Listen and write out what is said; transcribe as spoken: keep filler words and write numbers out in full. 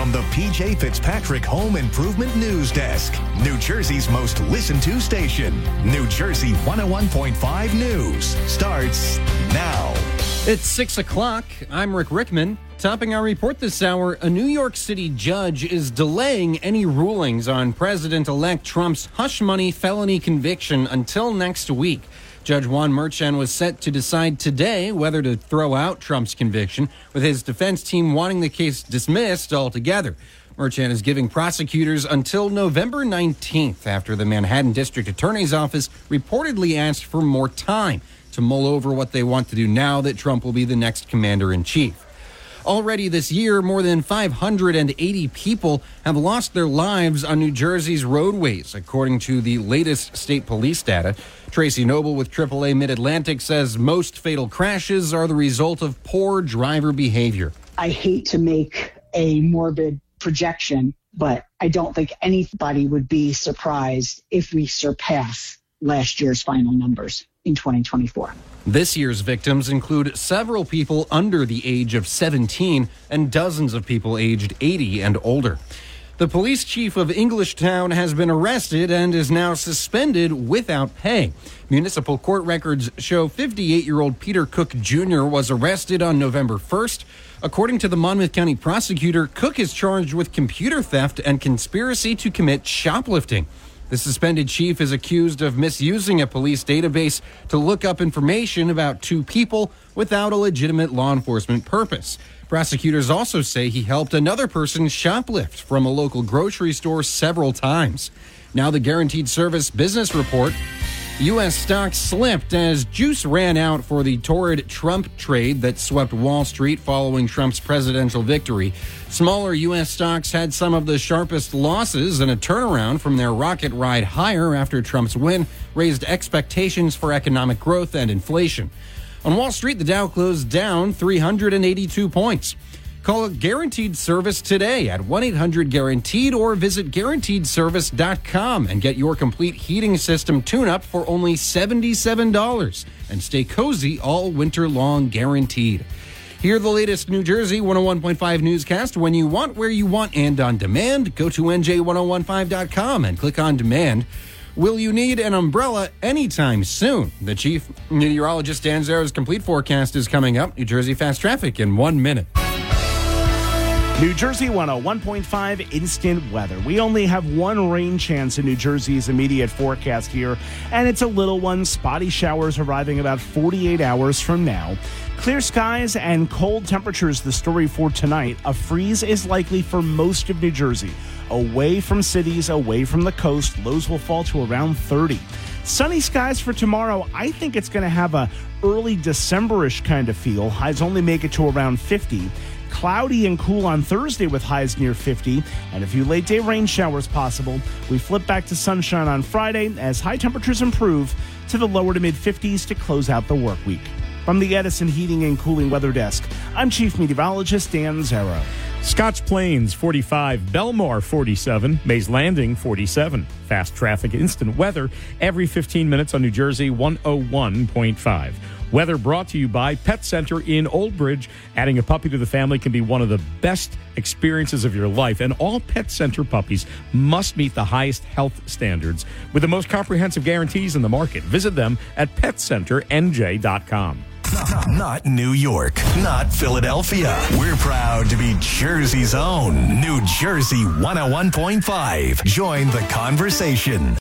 from the P J Fitzpatrick Home Improvement News Desk, New Jersey's most listened to station. New Jersey one oh one point five News starts now. It's six o'clock. I'm Rick Rickman. Topping our report this hour, a New York City judge is delaying any rulings on President-elect Trump's hush money felony conviction until next week. Judge Juan Merchan was set to decide today whether to throw out Trump's conviction, with his defense team wanting the case dismissed altogether. Merchan is giving prosecutors until November nineteenth after the Manhattan District Attorney's Office reportedly asked for more time to mull over what they want to do now that Trump will be the next commander-in-chief. Already this year, more than five hundred eighty people have lost their lives on New Jersey's roadways, according to the latest state police data. Tracy Noble with triple A Mid-Atlantic says most fatal crashes are the result of poor driver behavior. I hate to make a morbid projection, but I don't think anybody would be surprised if we surpass last year's final numbers in twenty twenty-four. This year's victims include several people under the age of seventeen and dozens of people aged eighty and older. The police chief of Englishtown has been arrested and is now suspended without pay. Municipal court records show fifty-eight-year-old Peter Cook Junior was arrested on November first. According to the Monmouth County prosecutor, Cook is charged with computer theft and conspiracy to commit shoplifting. The suspended chief is accused of misusing a police database to look up information about two people without a legitimate law enforcement purpose. Prosecutors also say he helped another person shoplift from a local grocery store several times. Now the Guaranteed Service Business Report. U S stocks slipped as juice ran out for the torrid Trump trade that swept Wall Street following Trump's presidential victory. Smaller U S stocks had some of the sharpest losses, and a turnaround from their rocket ride higher after Trump's win raised expectations for economic growth and inflation. On Wall Street, the Dow closed down three hundred eighty-two points. Call Guaranteed Service today at one eight hundred guaranteed or visit guaranteed service dot com and get your complete heating system tune-up for only seventy-seven dollars. And stay cozy all winter long, guaranteed. Hear the latest New Jersey one oh one point five newscast when you want, where you want, and on demand. Go to N J ten fifteen dot com and click on demand. Will you need an umbrella anytime soon? The chief meteorologist Dan Zero's complete forecast is coming up. New Jersey Fast Traffic in one minute. New Jersey one oh one point five instant weather. We only have one rain chance in New Jersey's immediate forecast here, and it's a little one. Spotty showers arriving about forty-eight hours from now. Clear skies and cold temperatures, the story for tonight. A freeze is likely for most of New Jersey. Away from cities, away from the coast, lows will fall to around thirty. Sunny skies for tomorrow. I think it's going to have a early December-ish kind of feel. Highs only make it to around fifty. Cloudy and cool on Thursday with highs near fifty, and a few late-day rain showers possible. We flip back to sunshine on Friday as high temperatures improve to the lower to mid-fifties to close out the work week. From the Edison Heating and Cooling Weather Desk, I'm Chief Meteorologist Dan Zero. Scotch Plains, forty-five. Belmar, forty-seven. Mays Landing, forty-seven. Fast traffic instant weather every fifteen minutes on New Jersey one oh one point five. Weather brought to you by Pet Center in Old Bridge. Adding a puppy to the family can be one of the best experiences of your life, and all Pet Center puppies must meet the highest health standards with the most comprehensive guarantees in the market. Visit them at pet center n j dot com. Not, not New York, not Philadelphia. We're proud to be Jersey's own New Jersey one oh one point five. Join the conversation.